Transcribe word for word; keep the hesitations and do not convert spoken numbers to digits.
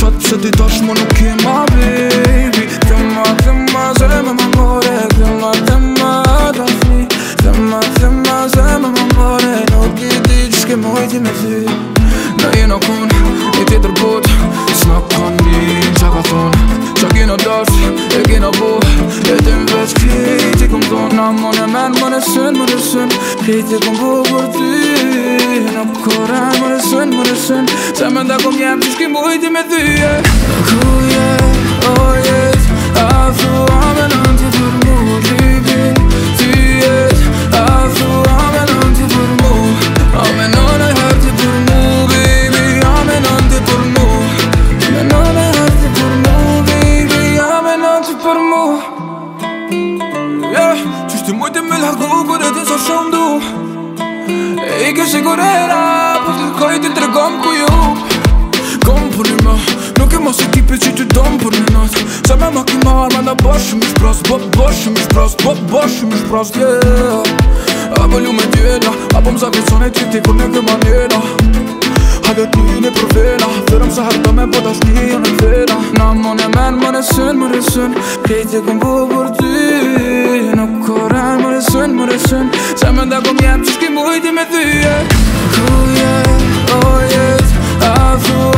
fat pse ti tash mo nuk ke ma baby. Thema, thema, zemra m'amore, thema, thema, dashni. Thema, thema, zemra m'amore, nuk i di që s'ke mujti me ty. Na jena kun, i tjetër bot, s'na kan një qa ka thon. Qa kina dash, e kina bo, e ti m'veç krejti kum thon. Na mone men, mone sën, mone sën, krejti kum bo për ty. Nuk koren, mone sën, mone sën, se me nda kum jem që s'ki mujti me ty. Ku jet, o jet, a thua me nën ti për mu, libi. Ty jet, a thua me nën ti për mu, a me nën e her ti për mu, baby. A me nën ti për mu, me nën e her ti për mu, baby. A me nën ti për mu. Yeah, qysh ti mujti me l'haku kur e ti sa shumë du. E i ke sigurera, po t'koj ti tregom ku ju. Kom për një ma, nuk e mos e tipe që ty dom për një nat. Se me ma ki marrë, me nda bashkë mi shpras, bo bashkë mi shpras, bo bashkë mi shpras, yeah. Apo lu me tjena, apo m'za kërcone ty ti kur në kë manjena. Hajde t'ni një për vena, fërëm se harta me po tash një jo në vena. Na mone men, mone sën, mone sën, krejti kum bo për ty. Nuk koren, mone sën, mone sën, se me nda kum jem që s'ki mujti me ty. Ku jet, o jet, a thua